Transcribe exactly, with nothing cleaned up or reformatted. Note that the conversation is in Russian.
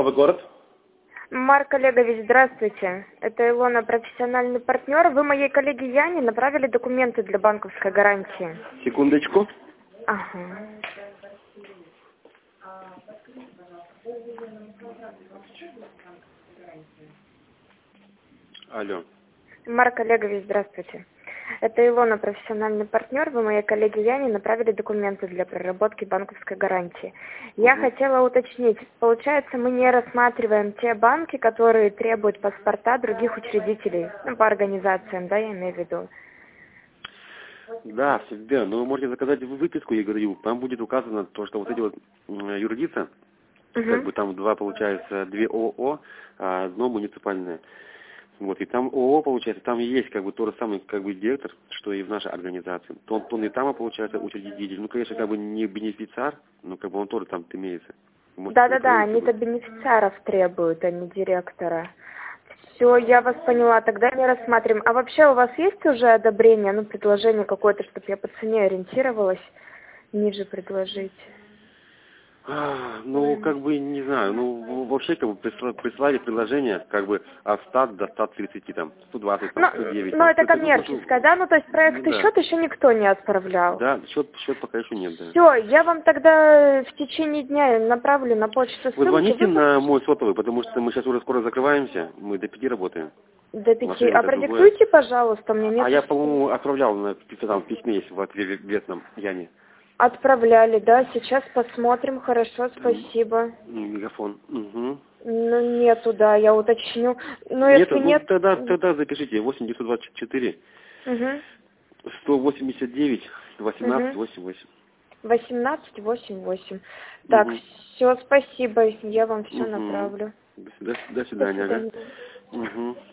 Новый город. Марк Олегович, здравствуйте. Это Илона, профессиональный партнер. Вы моей коллеге Яне направили документы для банковской гарантии. Секундочку. Ага. Алло. Марк Олегович, здравствуйте. Это Илона, профессиональный партнер. Вы моей коллеге Яне направили документы для проработки банковской гарантии. Я Угу. хотела уточнить. Получается, мы не рассматриваем те банки, которые требуют паспорта других учредителей. Ну, по организациям, да, я имею в виду. Да, все верно. Но вы можете заказать выписку, я говорю. Там будет указано то, что вот эти вот юрлица, Угу. как бы там два, получается, две ООО, а одно муниципальное. Вот, и там ООО, получается, там есть как бы тот же самый как бы директор, что и в нашей организации. Он, он и там, получается, учредитель. Ну, конечно, как бы не бенефициар, но как бы он тоже там имеется. Да-да-да, они-то бенефициаров требуют, а не директора. Все, я вас поняла, тогда не рассматриваем. А вообще у вас есть уже одобрение, ну, предложение какое-то, чтобы я по цене ориентировалась, ниже предложить? А, ну, как бы, не знаю, ну, вообще, как бы, присла- прислали предложение, как бы, от ста до ста тридцати, там, сто двадцать, там, Ну, сто девять, ну, там, это сто пять, ну, коммерческое, прошу, да? Ну, то есть проект ну, и да, счет еще никто не отправлял. да, счет, счет пока еще нет, да. Все, я вам тогда в течение дня направлю на почту Вы ссылки. звоните Вы на мой сотовый, потому что мы сейчас уже скоро закрываемся, мы до пяти работаем. до У нас пяти. время А это другое. продиктуйте, пожалуйста, у меня А нет. я, по-моему, отправлял на пи- там, письме, есть в ответном Яне. Отправляли, да? Сейчас посмотрим. Хорошо, М, спасибо. Мегафон. Угу. Ну, нету, да, я уточню. Но Нету? если Ну, нет... тогда, тогда запишите восемь девятьсот двадцать четыре Угу, сто восемьдесят девять восемнадцать угу. восемьдесят восемь. восемнадцать восемьдесят восемь. Так, Угу. все, спасибо, я вам все Угу. направлю. До, до, до До свидания, ага. свидания. Угу.